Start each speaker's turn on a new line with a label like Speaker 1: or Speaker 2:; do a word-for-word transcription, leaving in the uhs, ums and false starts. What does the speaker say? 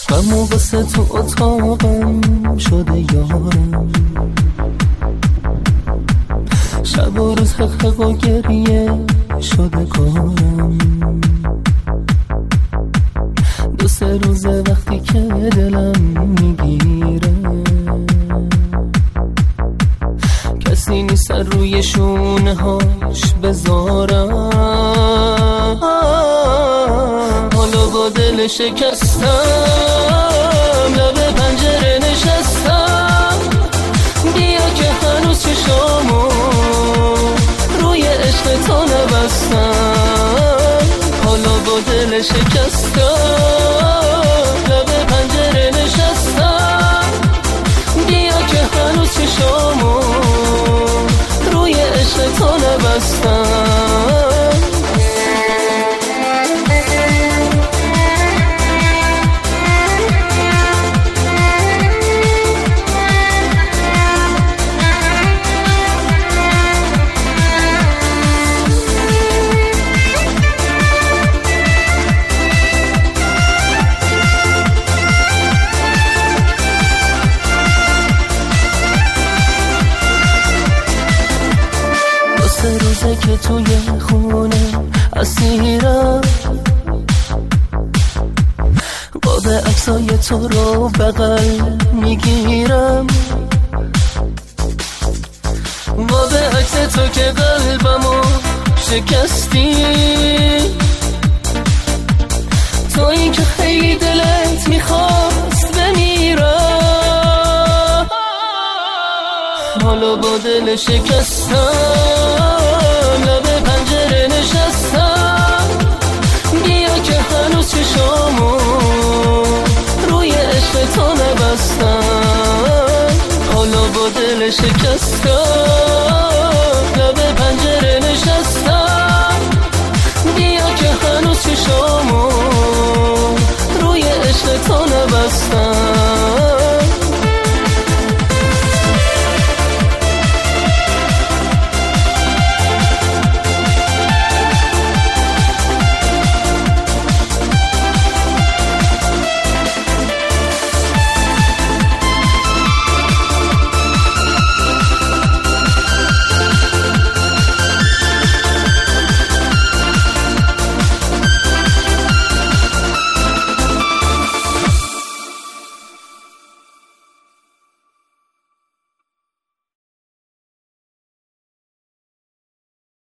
Speaker 1: غم و غصه تو اتاقم شده یارم، شب و روز حقق و گریه شده کارم. دو سه روزه وقتی که دلم میگیره کسی نیست روی شونه هاش بذارم. حالا با دل شکستم لب پنجره نشستم، بیا که هنوز چشامو روی عشق تو نبستم. حالا با دل شکستم لب پنجره نشستم، بیا که هنوز چشامو روی عشق تو نبستم. سه روزه که توی خونه اسیرم، قاب عکسای تو رو بغل میگیرم، قاب عکس تو که قلبمو شکستی، تو این که خیلی دلت میخواست بمیرم. حالا با دل شکستم لب پنجره نشستم، بیا که هنوز چشامو روی عشق تو نبستم. حالا با دل شکستم